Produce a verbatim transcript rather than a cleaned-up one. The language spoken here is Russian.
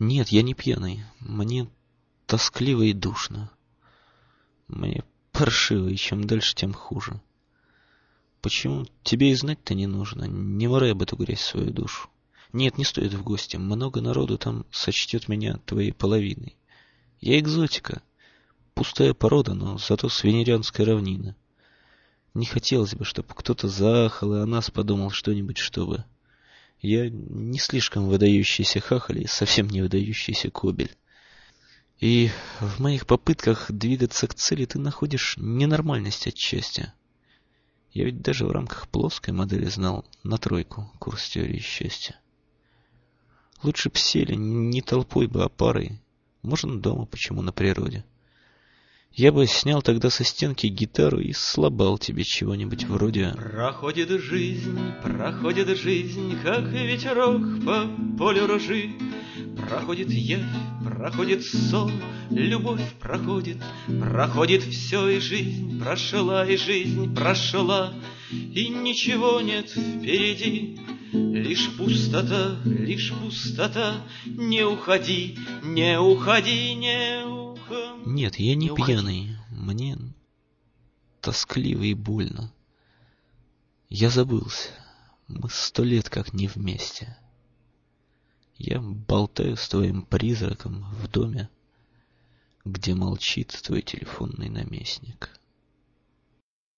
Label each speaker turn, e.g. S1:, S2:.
S1: Нет, я не пьяный. Мне тоскливо и душно. Мне паршиво, и чем дальше, тем хуже. Почему? Тебе и знать-то не нужно. Не морай об эту грязь свою душу. Нет, не стоит в гости. Много народу там сочтет меня твоей половиной. Я экзотика. Пустая порода, но зато с венерианской равнины. Не хотелось бы, чтобы кто-то заахал и о нас подумал что-нибудь, чтобы... Я не слишком выдающийся хахаль и совсем не выдающийся кобель. И в моих попытках двигаться к цели ты находишь ненормальность отчасти. Я ведь даже в рамках плоской модели знал на тройку курс теории счастья. Лучше б сели не толпой бы, а парой. Можно дома, почему на природе. Я бы снял тогда со стенки гитару и слабал тебе чего-нибудь вроде...
S2: Проходит жизнь, проходит жизнь, как ветерок по полю ржи. Проходит явь, проходит сон, любовь проходит, проходит все, и жизнь прошла, и жизнь прошла, и ничего нет впереди. Лишь пустота, лишь пустота, не уходи, не уходи, не уходи.
S1: Нет, я не, не пьяный, мне тоскливо и больно. Я забылся, мы сто лет как не вместе. Я болтаю с твоим призраком в доме, где молчит твой телефонный наместник.